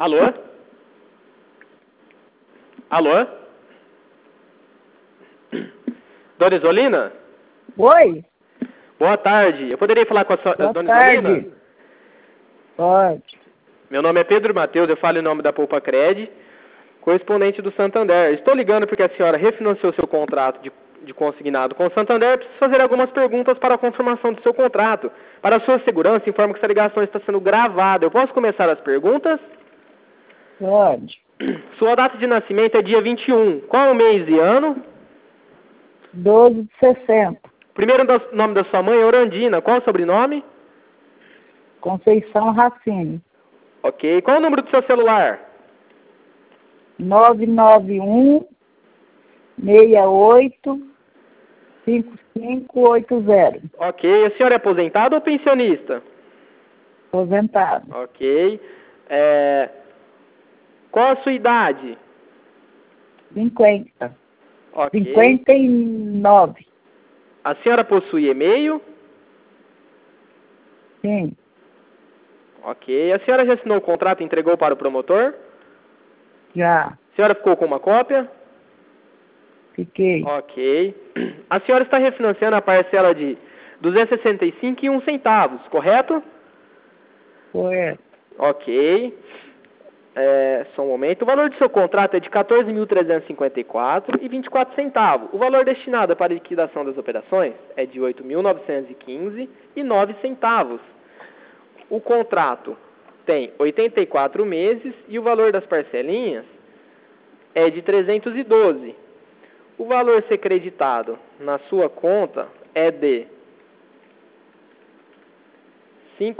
Alô? Alô? Dona Isolina? Oi, Boa tarde. Eu poderia falar com a sua, boa Dona tarde. Isolina? Pode. Meu nome é Pedro Matheus, eu falo em nome da Poupa Cred, correspondente do Santander. Estou ligando porque a senhora refinanciou seu contrato de consignado com o Santander. Preciso fazer algumas perguntas para a confirmação do seu contrato. Para a sua segurança, informo que essa ligação está sendo gravada. Eu posso começar as perguntas? Pode. Sua data de nascimento é dia 21. Qual é o mês e ano? 12 de 60. Primeiro nome da sua mãe é Orandina. Qual é o sobrenome? Conceição Racine. Ok. Qual é o número do seu celular? 991 68 5580. Ok. A senhora é aposentada ou pensionista? Aposentado. Ok. Qual a sua idade? 50. Ok. 59. A senhora possui e-mail? Sim. Ok. A senhora já assinou o contrato e entregou para o promotor? Já. A senhora ficou com uma cópia? Fiquei. Ok. A senhora está refinanciando a parcela de 265,01 centavos, correto? Correto. Ok. Só um momento. O valor do seu contrato é de R$ 14.354,24 centavos. O valor destinado para a liquidação das operações é de R$ 8.915,09 centavos. O contrato tem 84 meses e o valor das parcelinhas é de 312. O valor a ser creditado na sua conta é de R$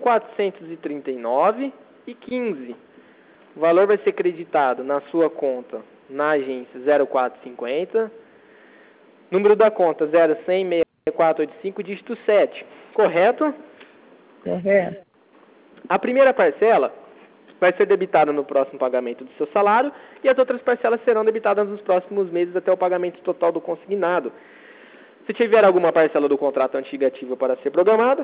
5.439,15. O valor vai ser creditado na sua conta na agência 0450, número da conta 0106485, dígito 7, correto? Correto. A primeira parcela vai ser debitada no próximo pagamento do seu salário e as outras parcelas serão debitadas nos próximos meses até o pagamento total do consignado. Se tiver alguma parcela do contrato antigo ativa para ser programada,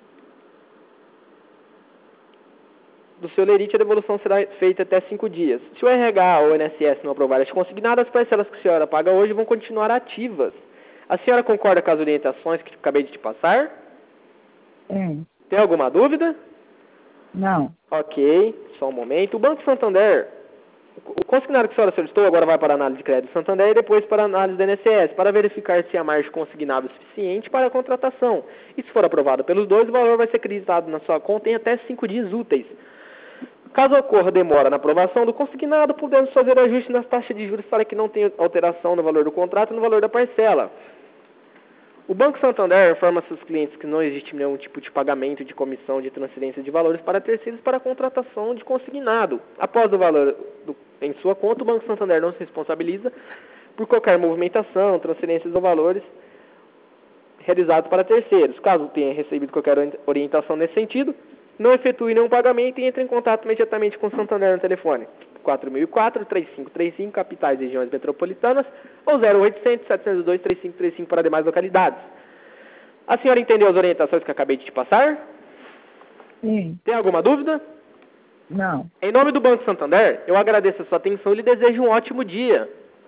do seu lerite, a devolução será feita até 5 dias. Se o RH ou o INSS não aprovar este consignado, as parcelas que a senhora paga hoje vão continuar ativas. A senhora concorda com as orientações que acabei de te passar? Sim. Tem alguma dúvida? Não. Ok, só um momento. O Banco Santander, o consignado que a senhora solicitou agora vai para a análise de crédito do Santander e depois para a análise do INSS, para verificar se a margem consignada é suficiente para a contratação. E se for aprovado pelos dois, o valor vai ser acreditado na sua conta em até 5 dias úteis. Caso ocorra demora na aprovação do consignado, podemos fazer ajuste nas taxas de juros para que não tenha alteração no valor do contrato e no valor da parcela. O Banco Santander informa seus clientes que não existe nenhum tipo de pagamento de comissão de transferência de valores para terceiros para a contratação de consignado. Após o valor em sua conta, o Banco Santander não se responsabiliza por qualquer movimentação, transferências ou valores realizados para terceiros. Caso tenha recebido qualquer orientação nesse sentido, não efetue nenhum pagamento e entre em contato imediatamente com o Santander no telefone 4004-3535, capitais e regiões metropolitanas, ou 0800-702-3535 para demais localidades. A senhora entendeu as orientações que acabei de te passar? Sim. Tem alguma dúvida? Não. Em nome do Banco Santander, eu agradeço a sua atenção e lhe desejo um ótimo dia.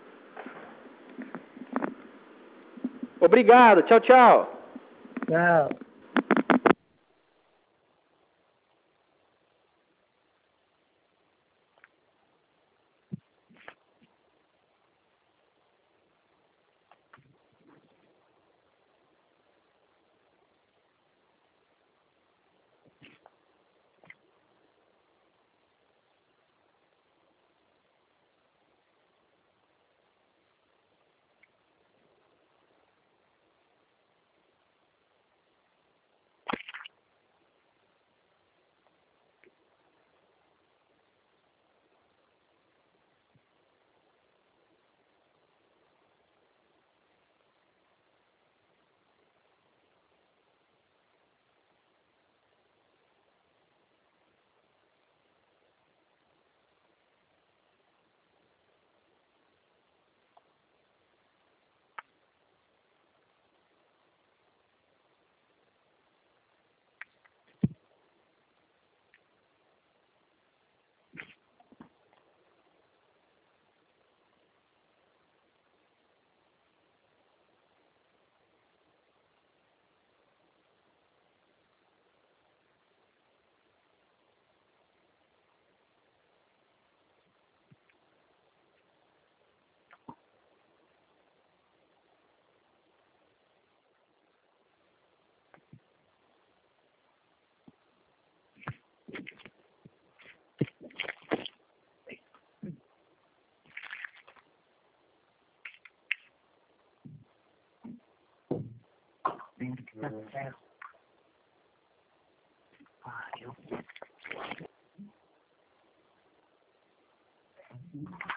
Obrigado, tchau, tchau. Tchau. Pariu.